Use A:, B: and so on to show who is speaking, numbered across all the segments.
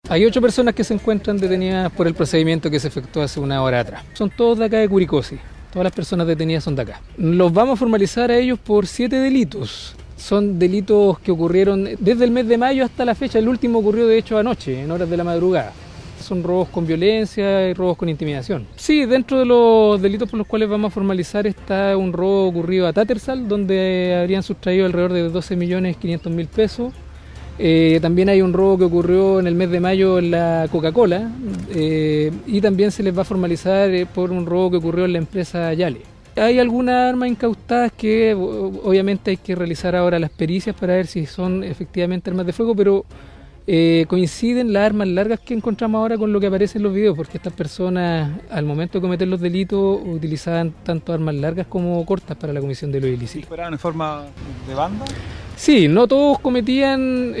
A: Hay 8 personas que se encuentran detenidas por el procedimiento que se efectuó hace una hora atrás. Son todos de acá de Curicó, sí. Todas las personas detenidas son de acá. Los vamos a formalizar a ellos por 7 delitos. Son delitos que ocurrieron desde el mes de mayo hasta la fecha. El último ocurrió de hecho anoche, en horas de la madrugada. Son robos con violencia y robos con intimidación. Sí, dentro de los delitos por los cuales vamos a formalizar está un robo ocurrido a Tattersall, donde habrían sustraído alrededor de 12.500.000 pesos. También hay un robo que ocurrió en el mes de mayo en la Coca-Cola y también se les va a formalizar por un robo que ocurrió en la empresa Yale. Hay algunas armas incautadas que obviamente hay que realizar ahora las pericias para ver si son efectivamente armas de fuego, pero coinciden las armas largas que encontramos ahora con lo que aparece en los videos, porque estas personas al momento de cometer los delitos utilizaban tanto armas largas como cortas para la comisión de los ilícitos.
B: ¿Operaban en forma de banda?
A: Sí, no todos cometían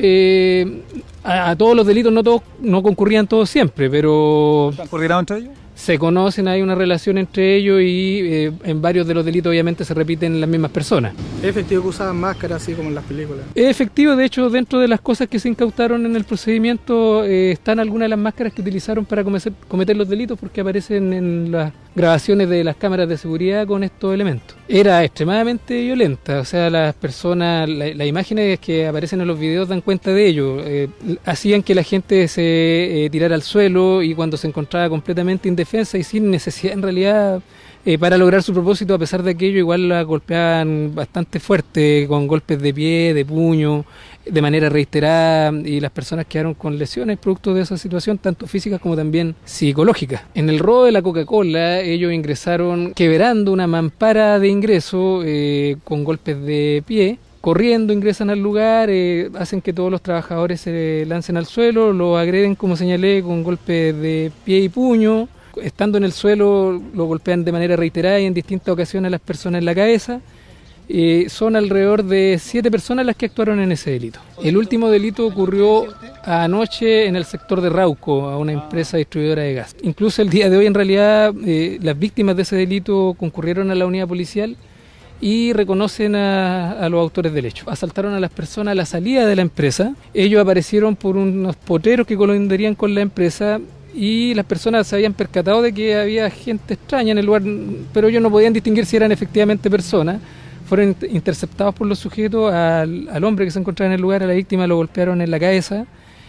A: a todos los delitos, no concurrían todos siempre, pero
B: ¿Están coordinados entre ellos?
A: se conocen, hay una relación entre ellos y en varios de los delitos obviamente se repiten las mismas personas.
C: ¿Es efectivo que usaban máscaras así como en las películas?
A: Es efectivo, de hecho dentro de las cosas que se incautaron en el procedimiento están algunas de las máscaras que utilizaron para cometer los delitos, porque aparecen en las grabaciones de las cámaras de seguridad con estos elementos. Era extremadamente violenta, o sea, las personas, las imágenes que aparecen en los videos dan cuenta de ello. Hacían que la gente se tirara al suelo y cuando se encontraba completamente indefensa y sin necesidad en realidad para lograr su propósito, a pesar de aquello, igual la golpeaban bastante fuerte, con golpes de pie, de puño, de manera reiterada, y las personas quedaron con lesiones producto de esa situación, tanto físicas como también psicológicas. En el robo de la Coca-Cola, ellos ingresaron quebrando una mampara de ingreso con golpes de pie. Corriendo ingresan al lugar, hacen que todos los trabajadores se lancen al suelo, lo agreden, como señalé, con golpes de pie y puño. Estando en el suelo lo golpean de manera reiterada y en distintas ocasiones a las personas en la cabeza. Son alrededor de 7 personas las que actuaron en ese delito. El último delito ocurrió anoche en el sector de Rauco, a una empresa distribuidora de gas. Incluso el día de hoy, en realidad, las víctimas de ese delito concurrieron a la unidad policial y reconocen a los autores del hecho. Asaltaron a las personas a la salida de la empresa. Ellos aparecieron por unos potreros que colindarían con la empresa y las personas se habían percatado de que había gente extraña en el lugar, pero ellos no podían distinguir si eran efectivamente personas. Fueron interceptados por los sujetos, al hombre que se encontraba en el lugar, a la víctima lo golpearon en la cabeza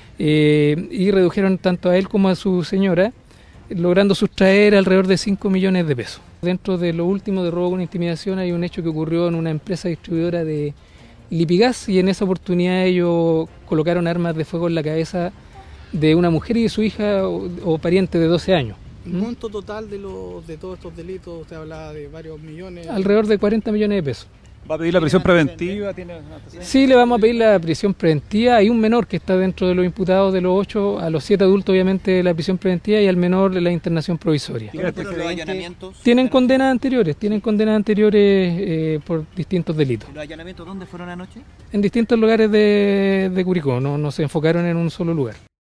A: y redujeron tanto a él como a su señora, logrando sustraer alrededor de 5 millones de pesos. Dentro de lo último de robo con intimidación hay un hecho que ocurrió en una empresa distribuidora de Lipigas y en esa oportunidad ellos colocaron armas de fuego en la cabeza de una mujer y de su hija o pariente de 12 años.
C: ¿El monto total de todos estos delitos, usted hablaba de varios millones?
A: Alrededor de 40 millones de pesos.
B: ¿Va a pedir la prisión preventiva?
A: Sí, le vamos a pedir la prisión preventiva. Hay un menor que está dentro de los imputados de los 8, a los 7 adultos obviamente la prisión preventiva y al menor la internación provisoria. Tienen condenas anteriores, por distintos delitos.
D: ¿Los allanamientos dónde fueron anoche?
A: En distintos lugares de Curicó, no se enfocaron en un solo lugar.